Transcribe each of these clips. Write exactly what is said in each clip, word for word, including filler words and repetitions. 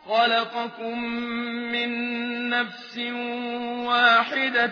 خلقكم من نفس واحدة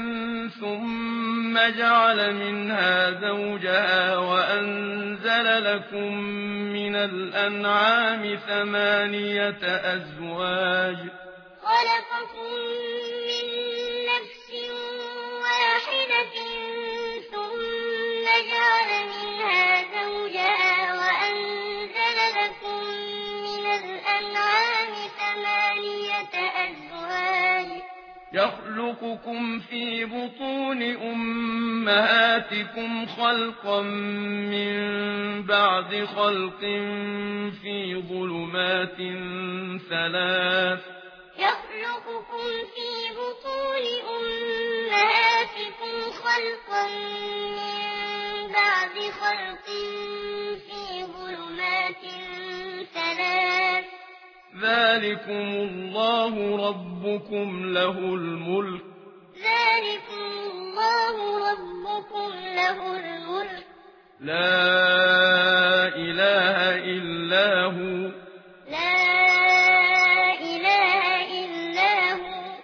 ثم جعل منها زوجها وأنزل لكم من الأنعام ثمانية أزواج خلقكم من نفس واحدة ثم جعل منها زوجها وأنزل لكم من الأنعام ثمانية أزواج يخلقكم في بطون أمهاتكم خلقا من بعد خلق في ظلمات ثلاث يخلقكم في بطون أمهاتكم خلقا من بعد خلق في ظلمات ثلاث ذلكم الله ربكم له الملك ذلكم الله ربكم له الملك لا إله إلا هو لا إله إلا هو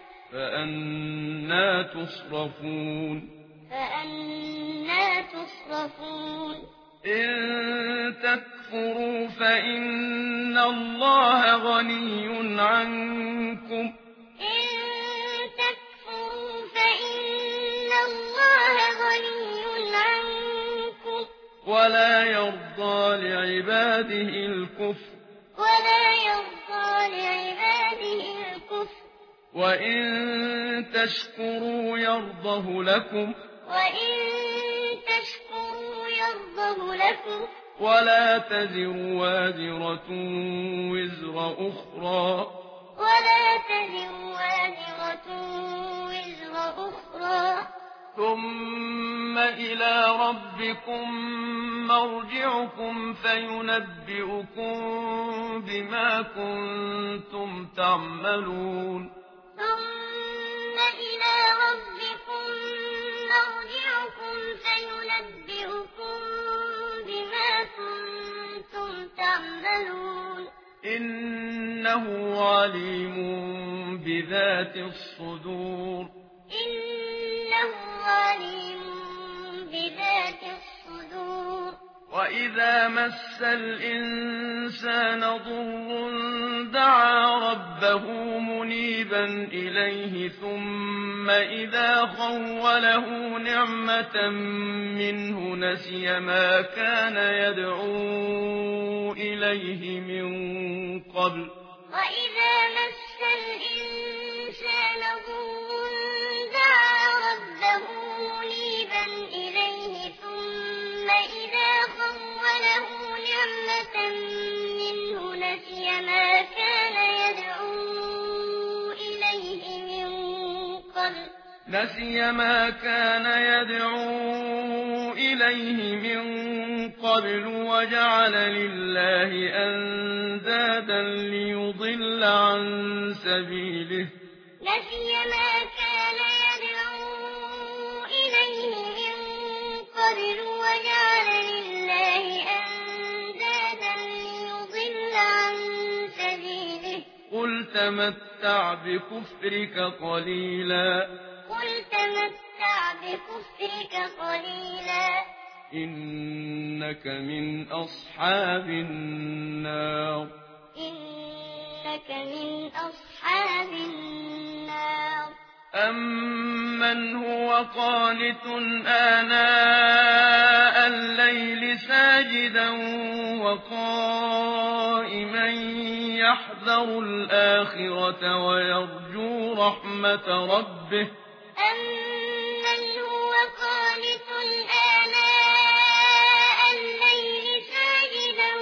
فأنى تصرفون فأنى تصرفون إن تكفروا فإن الله غني عنكم إن تكفروا فإن الله غني عنكم ولا يرضى لعباده الكفر ولا يرضى لعباده الكفر وإن تشكروا يرضه لكم وإن تشكروا يرضه لكم ولا تزر وازرة وزر أخرى ولا تزر وازرة وزر أخرى ثم إلى ربكم مرجعكم فينبئكم بما كنتم تعملون ثم إلى ربكم مرجعكم فينبئكم بما كنتم تعملون إنه عليم بذات الصدور إنه عليم بذات الصدور وإذا مس الإنسان ضر دعا ربه منيبا إليه ثم إذا خوله نعمة منه نسي ما كان يدعو إليه من قبل وإذا مس الإنسان ضر دعا ربه منيبا إليه ثم إذا خوله نعمة منه نسي ما كان يدعو إليه من قبل نسي ما كان يدعو إليه من قبل وجعل لله أندادا ليضل عن سبيله نسي ما كان يدعو إليه من قبل وجعل لله أندادا ليضل عن سبيله قل تمتع بكفرك قليلا قل تمتع بكفرك قليلا إنك من أصحاب النار إنك من أصحاب النار أمن هو قانت آناء الليل ساجدا وقائما يحذر الآخرة ويرجو رحمة ربه أمن هو قانت آناء الليل ساجدا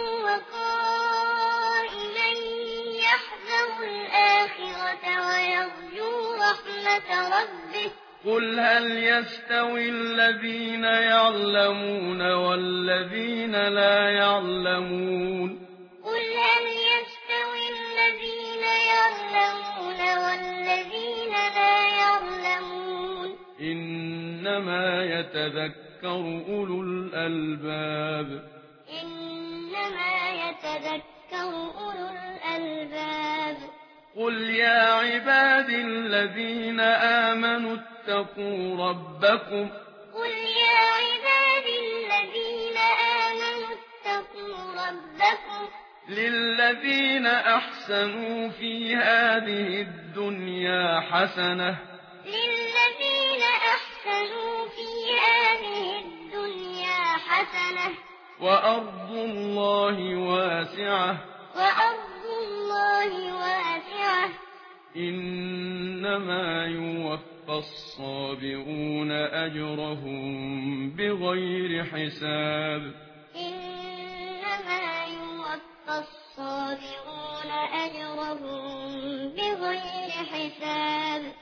وقائما يحذر الآخرة ويرجو رحمة ربه قل هل يستوي الذين يعلمون والذين لا يعلمون قل هل يستوي الذين يعلمون والذين لا يعلمون إنما يتذكر أولو الألباب إنما يتذكر أولو الألباب قل يا عبادي الذين آمنوا اتقوا ربكم قل يا عبادي الذين آمنوا اتقوا ربكم للذين أحسنوا في هذه الدنيا حسنة للذين أحسنوا في هذه الدنيا حسنة وأرض الله واسعة وأرض الله واسعة إنما يوفى الصابرون أجرهم بغير حساب إنما يوفى الصابرون أجرهم بغير حساب